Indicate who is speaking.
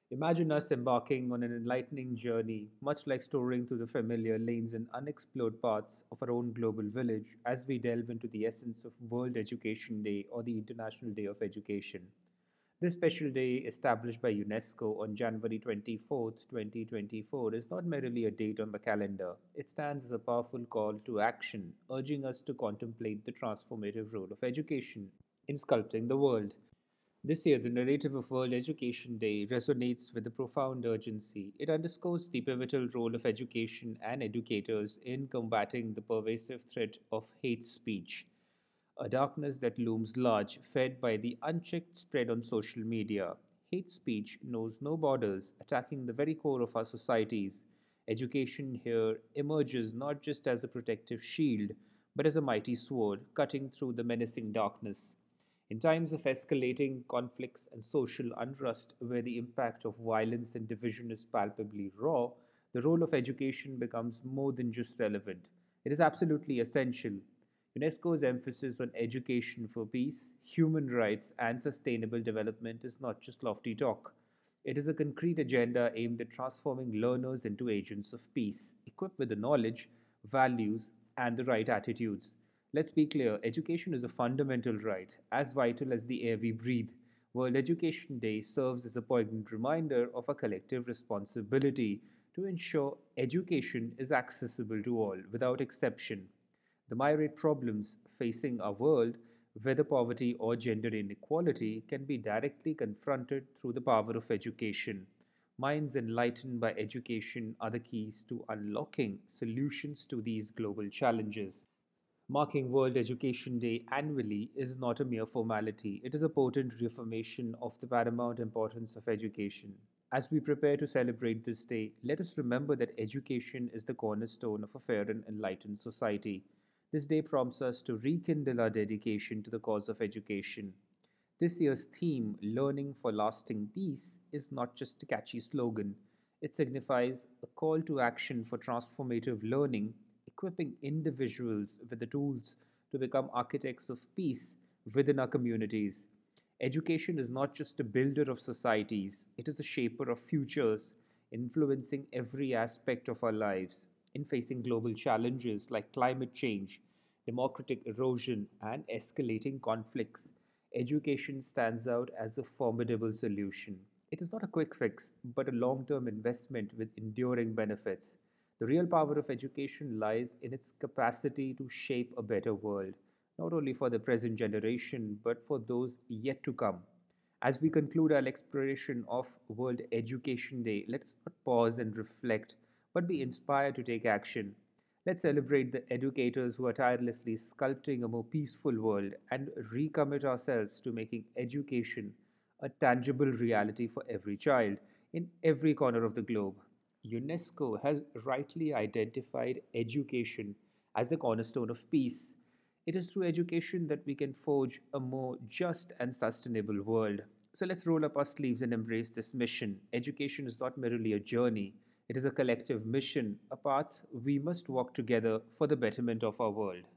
Speaker 1: Imagine us embarking on an enlightening journey, much like touring through the familiar lanes and unexplored paths of our own global village as we delve into the essence of World Education Day or the International Day of Education. This special day, established by UNESCO on January 24th, 2024, is not merely a date on the calendar. It stands as a powerful call to action, urging us to contemplate the transformative role of education in sculpting the world. This year, the narrative of World Education Day resonates with a profound urgency. It underscores the pivotal role of education and educators in combating the pervasive threat of hate speech, a darkness that looms large, fed by the unchecked spread on social media. Hate speech knows no borders, attacking the very core of our societies. Education here emerges not just as a protective shield, but as a mighty sword cutting through the menacing darkness. In times of escalating conflicts and social unrest, where the impact of violence and division is palpably raw, the role of education becomes more than just relevant. It is absolutely essential. UNESCO's emphasis on education for peace, human rights, and sustainable development is not just lofty talk. It is a concrete agenda aimed at transforming learners into agents of peace, equipped with the knowledge, values, and the right attitudes. Let's be clear, education is a fundamental right, as vital as the air we breathe. World Education Day serves as a poignant reminder of a collective responsibility to ensure education is accessible to all, without exception. The myriad problems facing our world, whether poverty or gender inequality, can be directly confronted through the power of education. Minds enlightened by education are the keys to unlocking solutions to these global challenges. Marking World Education Day annually is not a mere formality, it is a potent reaffirmation of the paramount importance of education. As we prepare to celebrate this day, let us remember that education is the cornerstone of a fair and enlightened society. This day prompts us to rekindle our dedication to the cause of education. This year's theme, Learning for Lasting Peace, is not just a catchy slogan. It signifies a call to action for transformative learning, equipping individuals with the tools to become architects of peace within our communities. Education is not just a builder of societies, it is a shaper of futures, influencing every aspect of our lives. In facing global challenges like climate change, democratic erosion, and escalating conflicts, education stands out as a formidable solution. It is not a quick fix, but a long term investment with enduring benefits. The real power of education lies in its capacity to shape a better world, not only for the present generation, but for those yet to come. As we conclude our exploration of World Education Day, let us not pause and reflect, but be inspired to take action. Let's celebrate the educators who are tirelessly sculpting a more peaceful world and recommit ourselves to making education a tangible reality for every child in every corner of the globe. UNESCO has rightly identified education as the cornerstone of peace. It is through education that we can forge a more just and sustainable world. So let's roll up our sleeves and embrace this mission. Education is not merely a journey, it is a collective mission, a path we must walk together for the betterment of our world.